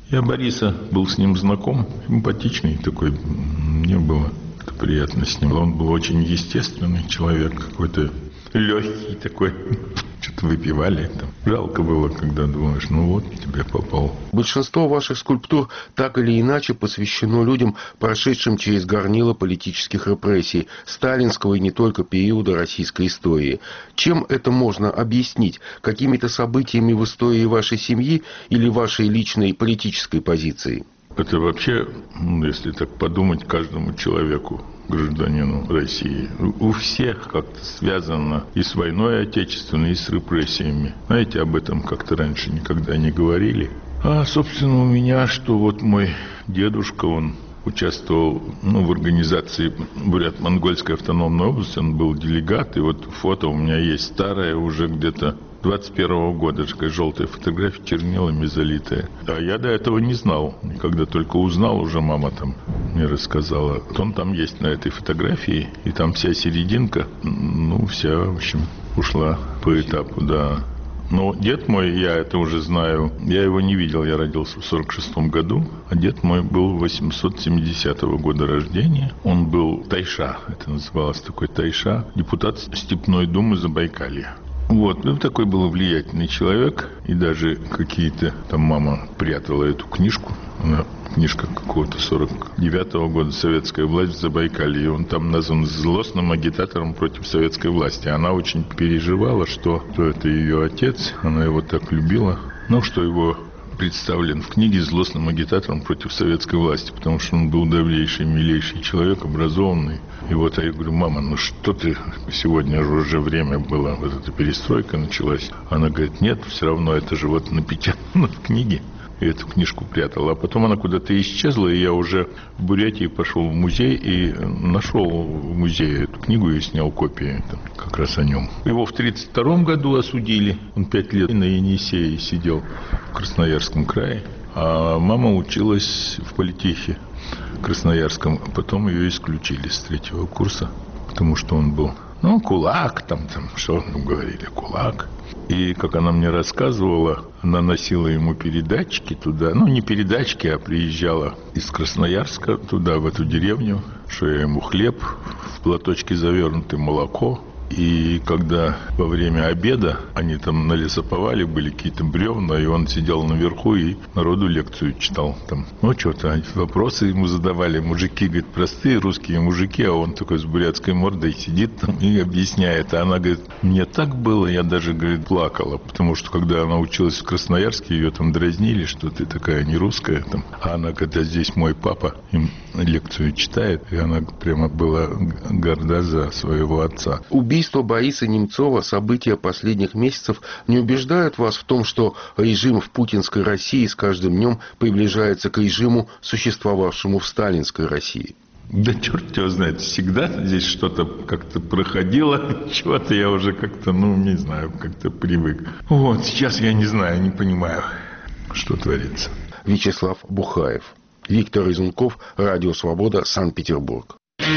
Я Бориса был с ним знаком, симпатичный такой, мне было приятно с ним. Он был очень естественный человек, какой-то легкий такой. Что-то выпивали там. Жалко было, когда думаешь, ну вот, тебе попал. Большинство ваших скульптур так или иначе посвящено людям, прошедшим через горнило политических репрессий, сталинского и не только периода российской истории. Чем это можно объяснить? Какими-то событиями в истории вашей семьи или вашей личной политической позиции? Это вообще, если так подумать, каждому человеку, гражданину России, у всех как-то связано и с войной отечественной, и с репрессиями. Знаете, об этом как-то раньше никогда не говорили. А, собственно, у меня, что вот мой дедушка, он участвовал ну, в организации Бурят-Монгольской автономной области, он был делегат, и вот фото у меня есть старое, уже где-то двадцать первого года, такая желтая фотография, чернилами залитая. А я до этого не знал. И когда только узнал, уже мама там мне рассказала. Он там есть на этой фотографии, и там вся серединка, ну, вся, в общем, ушла по этапу, да. Но дед мой, я это уже знаю, я его не видел, я родился в сорок шестом году, а дед мой был восемьсот семидесятого года рождения. Он был тайша, это называлось такой тайша, депутат Степной думы Забайкалья. Вот, ну, такой был влиятельный человек, и даже какие-то, там мама прятала эту книжку, она, книжка какого-то сорок девятого года «Советская власть в Забайкалье», и он там назван злостным агитатором против советской власти. Она очень переживала, что, что это ее отец, она его так любила, ну, что его представлен в книге злостным агитатором против советской власти, потому что он был добрейший, милейший человек, образованный. И вот я говорю, мама, ну что ты, сегодня же уже время было, вот эта перестройка началась. Она говорит, нет, все равно это же вот напечатано в книге. И эту книжку прятала. А потом она куда-то исчезла, и я уже в Бурятии пошел в музей и нашел в музее эту книгу и снял копии там, как раз о нем. Его в тридцать втором году осудили. Он пять лет на Енисее сидел в Красноярском крае. А мама училась в политехе Красноярском. Потом ее исключили с третьего курса, потому что он был, ну, кулак, там, там что там говорили, кулак. И, как она мне рассказывала, она носила ему передатчики туда. Ну, не передатчики, а приезжала из Красноярска туда, в эту деревню, что я ему хлеб, в платочке завернутое молоко. И когда во время обеда они там на лесоповале были какие-то бревна, и он сидел наверху и народу лекцию читал там. Ну, что-то вопросы ему задавали. Мужики, говорит, простые русские мужики, а он такой с бурятской мордой сидит там и объясняет. А она говорит, мне так было, я даже, говорит, плакала, потому что когда она училась в Красноярске, ее там дразнили, что ты такая не русская там. А она, когда здесь мой папа им лекцию читает, и она прямо была горда за своего отца. Убийство Бориса Немцова, события последних месяцев не убеждают вас в том, что режим в путинской России с каждым днем приближается к режиму, существовавшему в сталинской России? Да черт его знает, всегда здесь что-то как-то проходило, чего-то я уже как-то, ну, не знаю, как-то привык. Вот, сейчас я не знаю, не понимаю, что творится. Вячеслав Бухаев. Виктор Изунков, Радио Свобода, Санкт-Петербург.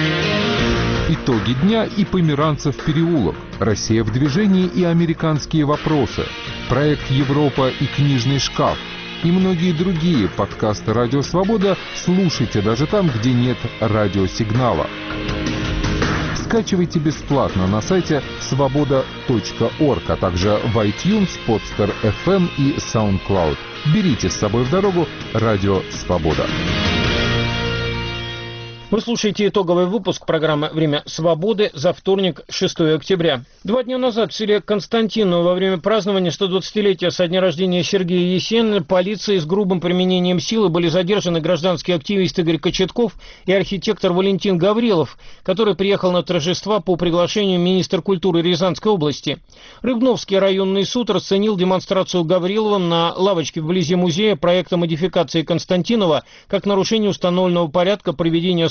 Итоги дня и Померанцев переулок. Россия в движении и американские вопросы. Проект Европа и книжный шкаф. И многие другие подкасты Радио Свобода слушайте даже там, где нет радиосигнала. Скачивайте бесплатно на сайте свобода точка орг, а также в iTunes, Podster эф эм и SoundCloud. Берите с собой в дорогу Радио Свобода. Вы слушаете итоговый выпуск программы «Время свободы» за вторник, шестого октября. Два дня назад в селе Константиново во время празднования сто двадцатилетия со дня рождения Сергея Есенина полицией с грубым применением силы были задержаны гражданский активист Игорь Кочетков и архитектор Валентин Гаврилов, который приехал на торжества по приглашению министра культуры Рязанской области. Рыбновский районный суд расценил демонстрацию Гавриловым на лавочке вблизи музея проекта модификации Константинова как нарушение установленного порядка проведения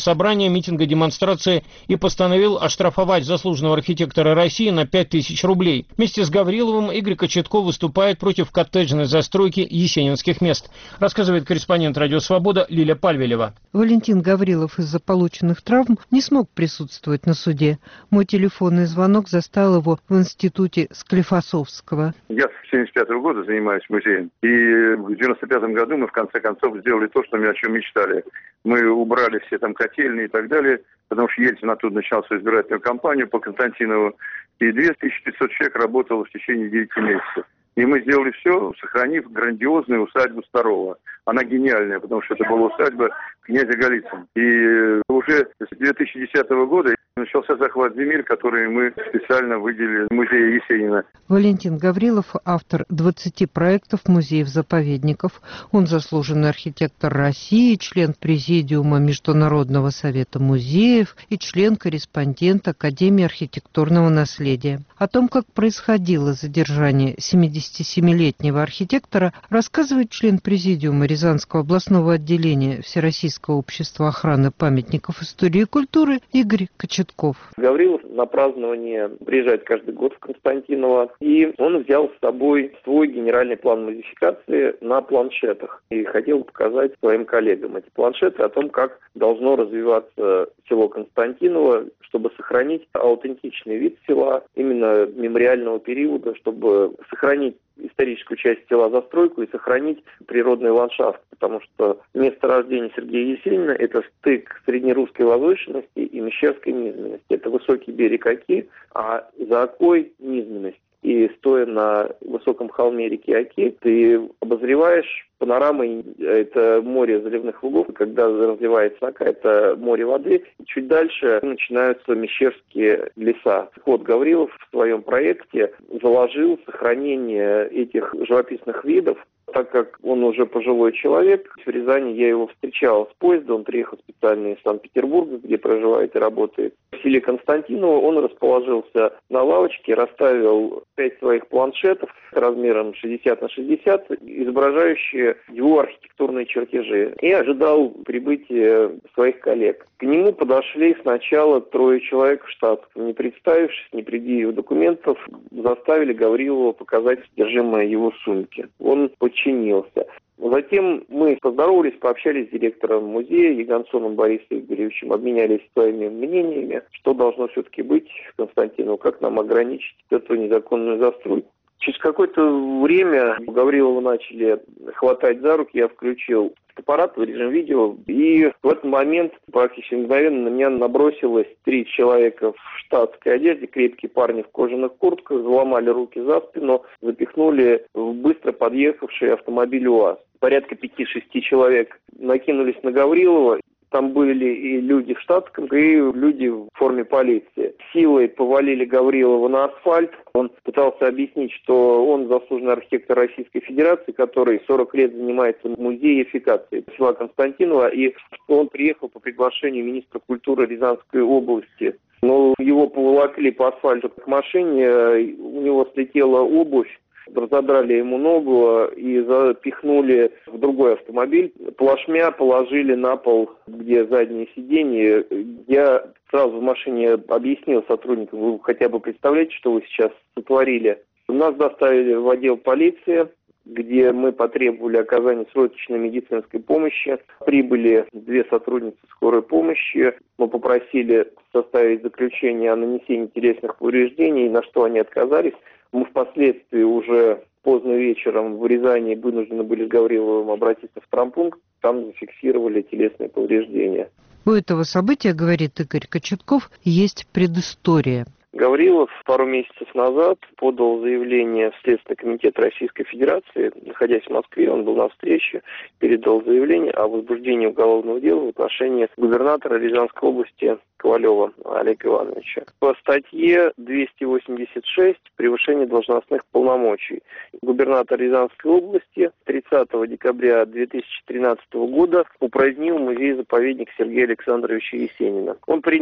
собрания, митинга, демонстрации и постановил оштрафовать заслуженного архитектора России на пять тысяч рублей. Вместе с Гавриловым Игорь Кочетков выступает против коттеджной застройки есенинских мест, рассказывает корреспондент «Радио Свобода» Лиля Пальвелева. Валентин Гаврилов из-за полученных травм не смог присутствовать на суде. Мой телефонный звонок застал его в институте Склифосовского. Я с семьдесят пятого года занимаюсь музеем. И в девяносто пятом году мы в конце концов сделали то, что мы о чем мечтали. Мы убрали все там котельные и так далее, потому что Ельцин оттуда начал свою избирательную кампанию по Константинову. И две тысячи пятьсот человек работало в течение девяти месяцев. И мы сделали все, сохранив грандиозную усадьбу Старого. Она гениальная, потому что это была усадьба князя Голицына. И уже с две тысячи десятого года начался захват земель, которые мы специально выделили музею Есенина. Валентин Гаврилов – автор двадцати проектов музеев-заповедников. Он заслуженный архитектор России, член Президиума Международного совета музеев и член-корреспондент Академии архитектурного наследия. О том, как происходило задержание семидесятисемилетнего архитектора, рассказывает член Президиума Рязанского областного отделения Всероссийского общества охраны памятников истории и культуры Игорь Кочетков. Гаврилов на празднование приезжает каждый год в Константиново, и он взял с собой свой генеральный план модификации на планшетах и хотел показать своим коллегам эти планшеты о том, как должно развиваться село Константиново, чтобы сохранить аутентичный вид села, именно мемориального периода, чтобы сохранить историческую часть села, застройку и сохранить природный ландшафт, потому что место рождения Сергея Есенина – это стык среднерусской возвышенности и мещерской низменности. Это высокий берег Оки, а за Окой – низменность. И стоя на высоком холме реки Оки, ты обозреваешь панорамой это море заливных лугов, когда разливается Ока, это море воды. Чуть дальше начинаются мещерские леса. Вот Гаврилов в своем проекте заложил сохранение этих живописных видов. Так как он уже пожилой человек, в Рязани я его встречал с поезда, он приехал специально из Санкт-Петербурга, где проживает и работает. В селе Константиново он расположился на лавочке, расставил пять своих планшетов размером шестьдесят на шестьдесят, изображающие его архитектурные чертежи, и ожидал прибытия своих коллег. К нему подошли сначала трое человек в штатском. Не представившись, не предъявив документов, заставили Гаврилова показать содержимое его сумки. Он подчинился. Затем мы поздоровались, пообщались с директором музея Ягансоном Борисом Игоревичем, обменялись своими мнениями, что должно все-таки быть в Константиново, как нам ограничить эту незаконную застройку. Через какое-то время Гаврилова начали хватать за руки, я включил аппарат в режим видео, и в этот момент практически мгновенно на меня набросилось три человека в штатской одежде, крепкие парни в кожаных куртках, заломали руки за спину, запихнули в быстро подъехавший автомобиль УАЗ. Порядка пяти-шести человек накинулись на Гаврилова. Там были и люди в штатском, и люди в форме полиции. Силой повалили Гаврилова на асфальт. Он пытался объяснить, что он заслуженный архитектор Российской Федерации, который сорок лет занимается музеификацией села Константиново, и он приехал по приглашению министра культуры Рязанской области. Но его поволокли по асфальту к машине, у него слетела обувь, разодрали ему ногу и запихнули в другой автомобиль. Плашмя положили на пол, где заднее сиденье. Я сразу в машине объяснил сотрудникам: вы хотя бы представляете, что вы сейчас сотворили. Нас доставили в отдел полиции, где мы потребовали оказания срочной медицинской помощи. Прибыли две сотрудницы скорой помощи. Мы попросили составить заключение о нанесении телесных повреждений, на что они отказались. Мы впоследствии уже поздно вечером в Рязани вынуждены были с Гавриловым обратиться в травмпункт. Там зафиксировали телесные повреждения. У этого события, говорит Игорь Кочетков, есть предыстория. Гаврилов пару месяцев назад подал заявление в Следственный комитет Российской Федерации. Находясь в Москве, он был на встрече, передал заявление о возбуждении уголовного дела в отношении губернатора Рязанской области Ковалева Олега Ивановича. По статье двести восемьдесят шесть «Превышение должностных полномочий». Губернатор Рязанской области тридцатого декабря две тысячи тринадцатого года упразднил музей-заповедник Сергея Александровича Есенина. Он принял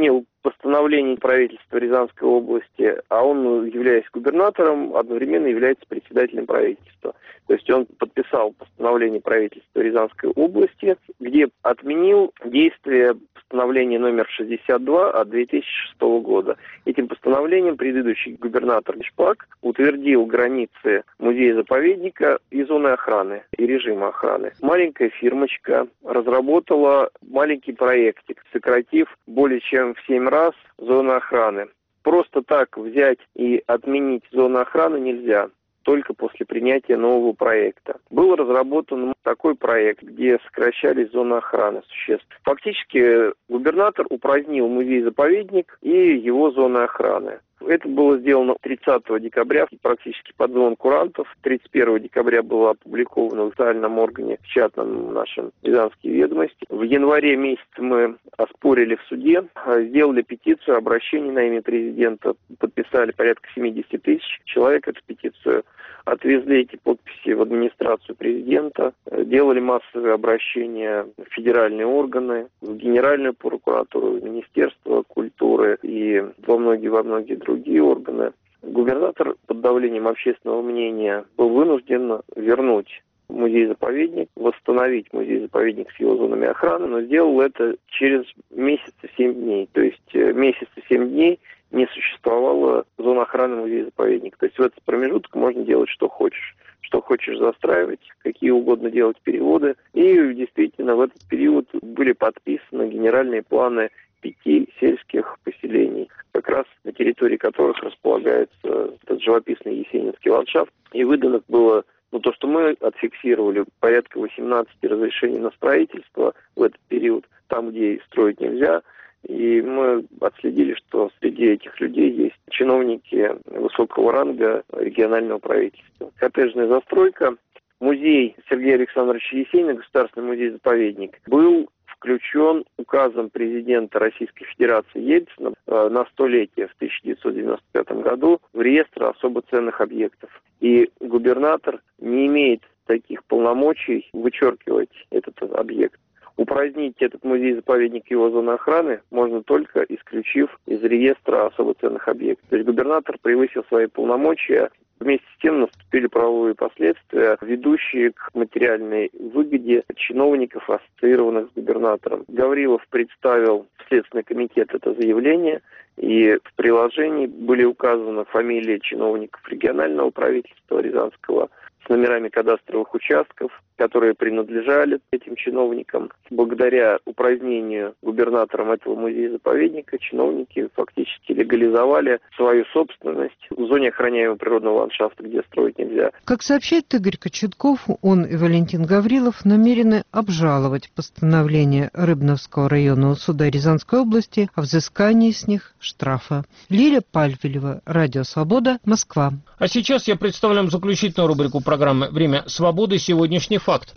постановлений правительства Рязанской области, а он, являясь губернатором, одновременно является председателем правительства. То есть он подписал постановление правительства Рязанской области, где отменил действие постановления номер шестьдесят два от две тысячи шестого года. Этим постановлением предыдущий губернатор Шпак утвердил границы музея-заповедника и зоны охраны, и режима охраны. Маленькая фирмочка разработала маленький проектик, сократив более чем в семь раз зону охраны. Просто так взять и отменить зону охраны нельзя, только после принятия нового проекта. Был разработан такой проект, где сокращались зоны охраны существенно. Фактически губернатор упразднил музей-заповедник и его зоны охраны. Это было сделано тридцатого декабря, практически под звон курантов. тридцать первого декабря было опубликовано в официальном органе, в печатном нашем «Рязанские ведомости». В январе месяце мы оспорили в суде, сделали петицию, обращение на имя президента, подписали порядка семьдесят тысяч человек эту петицию, отвезли эти подписи в администрацию президента, делали массовые обращения в федеральные органы, в Генеральную прокуратуру, в Министерство культуры и во многие, во многие другие органы. Губернатор под давлением общественного мнения был вынужден вернуть музей-заповедник, восстановить музей-заповедник с его зонами охраны, но сделал это через месяц и семь дней. То есть месяц и семь дней не существовала зона охраны музея-заповедника. То есть в этот промежуток можно делать что хочешь. Что хочешь застраивать, какие угодно делать переводы. И действительно в этот период были подписаны генеральные планы пяти сельских поселений, как раз на территории которых располагается этот живописный есенинский ландшафт. И выдано было, ну, то, что мы отфиксировали, порядка восемнадцати разрешений на строительство в этот период, там, где строить нельзя. И мы отследили, что среди этих людей есть чиновники высокого ранга регионального правительства. Коттеджная застройка. Музей Сергея Александровича Есенина, Государственный музей-заповедник, был включен указом президента Российской Федерации Ельцина на столетие в тысяча девятьсот девяносто пятом году в реестр особо ценных объектов. И губернатор не имеет таких полномочий вычеркивать этот объект. Упразднить этот музей-заповедник и его зоны охраны можно только исключив из реестра особо ценных объектов. То есть губернатор превысил свои полномочия. Вместе с тем наступили правовые последствия, ведущие к материальной выгоде чиновников, ассоциированных с губернатором. Гаврилов представил в Следственный комитет это заявление, и в приложении были указаны фамилии чиновников регионального правительства Рязанского с номерами кадастровых участков, которые принадлежали этим чиновникам. Благодаря упразднению губернатором этого музея-заповедника чиновники фактически легализовали свою собственность в зоне охраняемого природного ландшафта, где строить нельзя. Как сообщает Игорь Кочетков, он и Валентин Гаврилов намерены обжаловать постановление Рыбновского районного суда Рязанской области о взыскании с них штрафа. Лилия Пальвелева, Радио Свобода, Москва. А сейчас я представляю заключительную рубрику программы «Время свободы. Сегодняшний факт».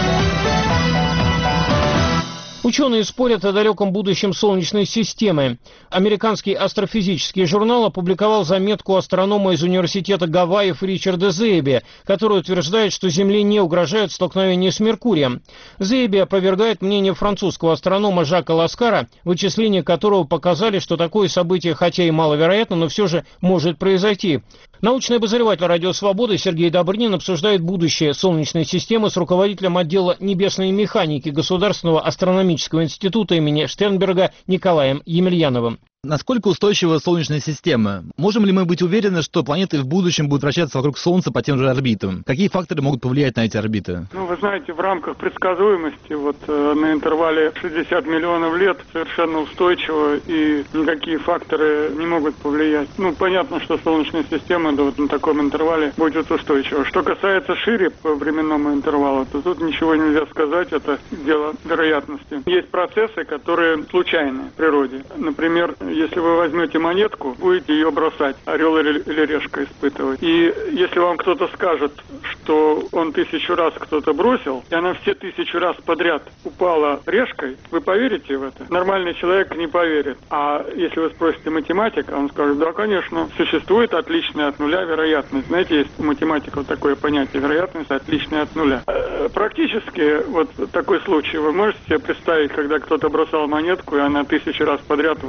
Ученые спорят о далеком будущем Солнечной системы. Американский астрофизический журнал опубликовал заметку астронома из университета Гавайев Ричарда Зейби, который утверждает, что Земле не угрожают столкновения с Меркурием. Зейби опровергает мнение французского астронома Жака Ласкара, вычисления которого показали, что такое событие, хотя и маловероятно, но все же может произойти. Научный обозреватель «Радио Свободы» Сергей Добрынин обсуждает будущее Солнечной системы с руководителем отдела небесной механики Государственного астрономического института имени Штернберга Николаем Емельяновым. Насколько устойчива Солнечная система? Можем ли мы быть уверены, что планеты в будущем будут вращаться вокруг Солнца по тем же орбитам? Какие факторы могут повлиять на эти орбиты? Ну, вы знаете, в рамках предсказуемости, вот э, на интервале шестьдесят миллионов лет совершенно устойчиво, и никакие факторы не могут повлиять. Ну, понятно, что Солнечная система да, вот на таком интервале будет устойчива. Что касается шире по временному интервалу, то тут ничего нельзя сказать, это дело вероятности. Есть процессы, которые случайны в природе. Например, если вы возьмете монетку, будете ее бросать, орел или, или решка испытывать. И если вам кто-то скажет, что он тысячу раз кто-то бросил, и она все тысячу раз подряд упала решкой, вы поверите в это? Нормальный человек не поверит. А если вы спросите математика, он скажет, да, конечно, существует отличная от нуля вероятность. Знаете, есть у математиков такое понятие вероятность отличная от нуля. Практически вот такой случай вы можете себе представить, когда кто-то бросал монетку, и она тысячу раз подряд выпала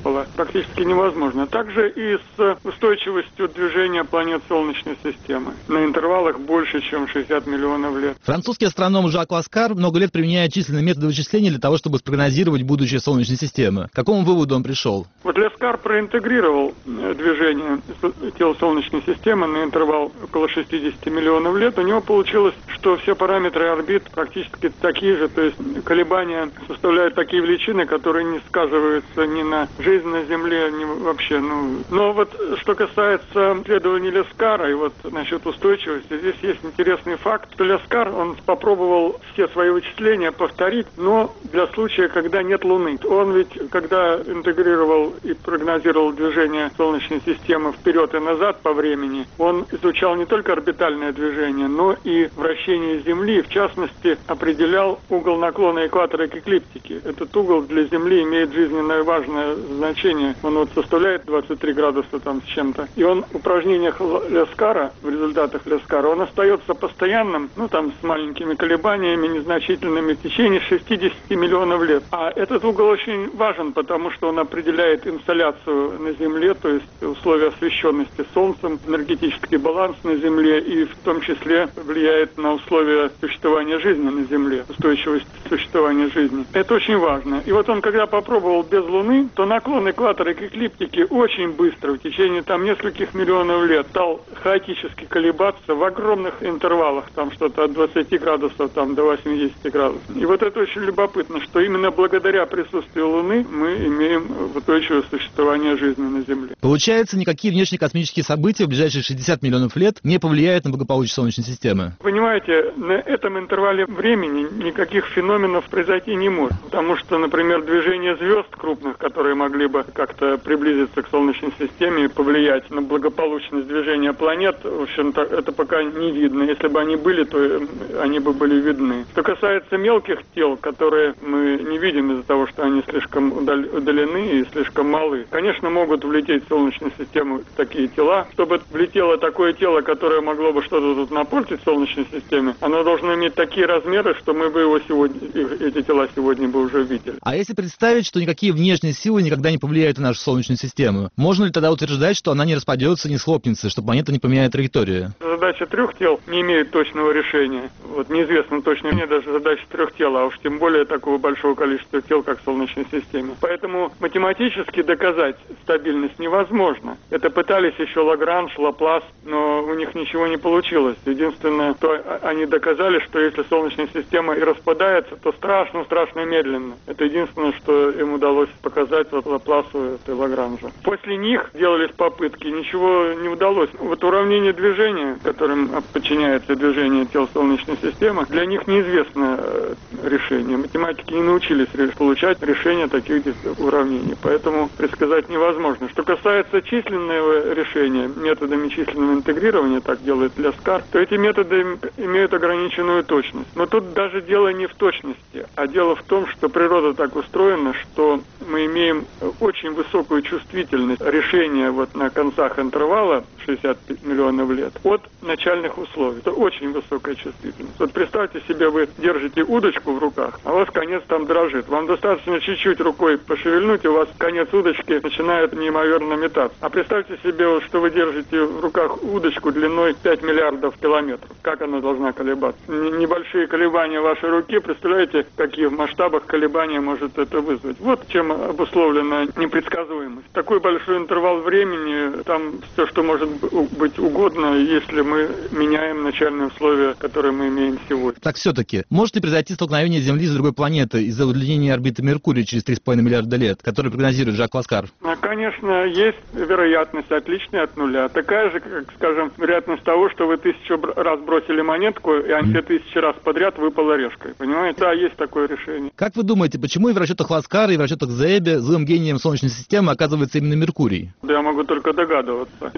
выпало, практически невозможно. Также и с устойчивостью движения планет Солнечной системы на интервалах больше, чем шестьдесят миллионов лет. Французский астроном Жак Ласкар много лет применяет численные методы вычисления для того, чтобы спрогнозировать будущее Солнечной системы. К какому выводу он пришел? Вот Ласкар проинтегрировал движение тел Солнечной системы на интервал около шестидесяти миллионов лет. У него получилось, что все параметры орбит практически такие же, то есть колебания составляют такие величины, которые не сказываются ни на жизнь на Земле, ни вообще. Ну. Но вот что касается исследований Ласкара и вот насчет устойчивости, здесь есть интересный факт, что Ласкар, он попробовал все свои вычисления повторить, но для случая, когда нет Луны. Он ведь, когда интегрировал и прогнозировал движение Солнечной системы вперед и назад по времени, он изучал не только орбитальное движение, но и вращение Земли, в частности, определял угол наклона экватора к эклиптике. Этот угол для Земли имеет жизненно важное значение. Он вот составляет двадцать три градуса там с чем-то. И он в упражнениях Ласкара, в результатах Ласкара, он остается постоянным, ну там с маленькими колебаниями, незначительными в течение шестидесяти миллионов лет. А этот угол очень важен, потому что он определяет инсоляцию на Земле, то есть условия освещенности Солнцем, энергетический баланс на Земле и в том числе влияет на условия существования жизни на Земле, устойчивость существования жизни. Это очень важно. И вот он, когда попробовал без Луны, то наклон экватора к эклиптике очень быстро, в течение там нескольких миллионов лет, стал хаотически колебаться в огромных интервалах, там что-то от двадцати градусов там, до восьмидесяти градусов. И вот это очень любопытно, что именно благодаря присутствию Луны мы имеем устойчивое существование жизни на Земле. Получается, никакие внешнекосмические события в ближайшие шестьдесят миллионов лет не повлияют на благополучие Солнечной системы? Понимаете, на этом интервале времени никаких феноменов произойти не может. Потому что, например, движение звезд крупных, которые могли бы как-то приблизиться к Солнечной системе и повлиять на благополучность движения планет, в общем-то, это пока не видно. Если бы они были, то они бы были видны. Что касается мелких тел, которые мы не видим из-за того, что они слишком удалены и слишком малы, конечно, могут влететь в Солнечную систему такие тела. Чтобы влетело такое тело, которое могло бы что-то тут напортить в Солнечной системе, оно должно иметь такие размеры, что мы бы его сегодня, эти тела сегодня бы уже видели. А если представить, что никакие внешние силы никогда не повлияют на нашу Солнечную систему, можно ли тогда утверждать, что она не распадется, не схлопнется, что планета не поменяет траекторию? Задача трех тел не имеет точного решения. Вот неизвестно точно мне даже задача трех тел, а уж тем более такого большого количества тел, как в Солнечной системе. Поэтому математически доказать стабильность невозможно. Это пытались еще Лагранж, Лаплас, но у них ничего не получилось. Единственное, то они доказали, что если Солнечная система и распадается, то страшно-страшно медленно. Это единственное, что им удалось показать вот Лапласу и Лагранжу. После них делались попытки, ничего не удалось. Вот уравнение движения, которым подчиняется движение тел Солнечной системы, для них неизвестно решение. Математики не научились получать решения таких уравнений, поэтому предсказать невозможно. Что касается численного решения методами численного интегрирования, так делает Ласкар, то эти методы имеют ограниченную точность. Но тут даже дело не в точности, а дело в том, что природа так устроена, что мы имеем очень высокую чувствительность решения вот на концах интервала шестьдесят миллионов лет от начальных условий. Это очень высокая чувствительность. Вот представьте себе, вы держите удочку в руках, а у вас конец там дрожит. Вам достаточно чуть-чуть рукой пошевельнуть, и у вас конец удочки начинает неимоверно метаться. А представьте себе, вот, что вы держите в руках удочку длиной пять миллиардов километров. Как она должна колебаться? Н- небольшие колебания вашей руки, представляете, какие в масштабах колебания может это вызвать. Вот чем обусловлена непредсказуемость. Такой большой интервал времени, там все, что может быть угодно, если мы меняем начальные условия, которые мы имеем сегодня. Так все-таки, может ли произойти столкновение Земли с другой планетой из-за удлинения орбиты Меркурия через три с половиной миллиарда лет, который прогнозирует Жак Ласкар? Конечно, есть вероятность отличная от нуля. Такая же, как, скажем, вероятность того, что вы тысячу раз бросили монетку, и она все тысячи раз подряд выпала решкой. Понимаете? Да, есть такое решение. Как вы думаете, почему и в расчетах Ласкара, и в расчетах Зеэбе злым гением Солнечной системы оказывается именно Меркурий? Да, я могу только догадываться. Дело в том,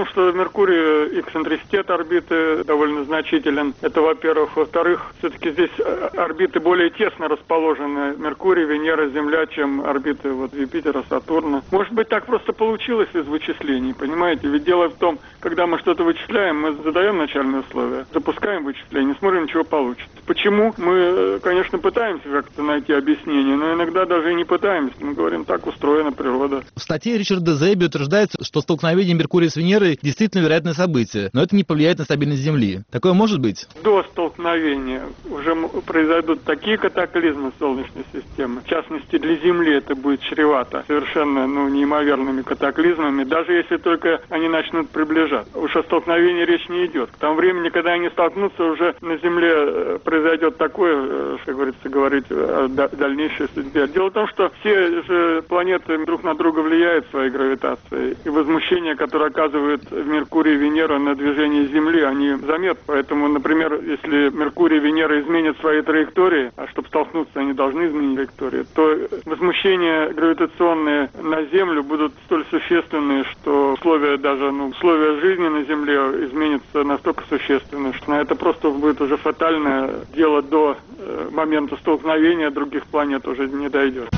что Меркурий, эксцентриситет орбиты довольно значителен. Это, во-первых. Во-вторых, все-таки здесь орбиты более тесно расположены. Меркурий, Венера, Земля, чем орбиты вот Юпитера, Сатурна. Может быть, так просто получилось из вычислений, понимаете? Ведь дело в том, когда мы что-то вычисляем, мы задаем начальные условия, запускаем вычисление, смотрим, чего получится. Почему? Мы, конечно, пытаемся как-то найти объяснение, но иногда даже и не пытаемся. Мы говорим, так устроена природа. В статье Ричарда Зеби утверждается, что столкновение Меркурия с Венерой действительно вероятное событие, но это не повлияет на стабильность Земли. Такое может быть? До столкновения уже произойдут такие катаклизмы Солнечной системы. В частности, для Земли это будет чревато совершенно ну, неимоверными катаклизмами, даже если только они начнут приближаться. Уж о столкновении речь не идет. К тому времени, когда они столкнутся, уже на Земле произойдет такое, как говорится, говорить о дальнейшей судьбе. Дело в том, что все же планеты друг на друга влияют своей гравитацией. И возмущения, которые оказывают Меркурий и Венера на движение Земли, они заметны. Поэтому, например, если Меркурий и Венера изменят свои траектории, а чтобы столкнуться, они должны изменить траектории, то возмущения гравитационные на Землю будут столь существенные, что условия даже, ну, условия жизни на Земле изменятся настолько существенно, что на это просто будет уже фатальное дело до э, момента столкновения других планет уже не дойдет.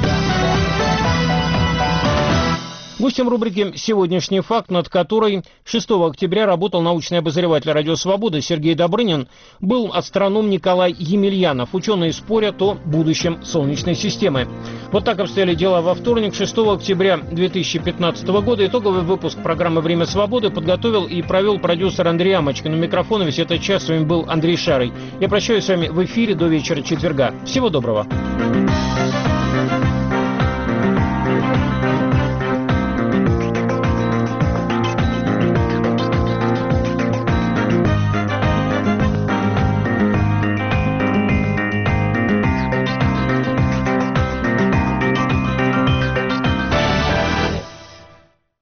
Гостем рубрики «Сегодняшний факт», над которой шестого октября работал научный обозреватель «Радио Свобода» Сергей Добрынин, был астроном Николай Емельянов. Ученые спорят о будущем Солнечной системы. Вот так обстояли дела во вторник, шестого октября две тысячи пятнадцатого года. Итоговый выпуск программы «Время свободы» подготовил и провел продюсер Андрей Амочкин. У микрофона весь этот час с вами был Андрей Шарый. Я прощаюсь с вами в эфире до вечера четверга. Всего доброго.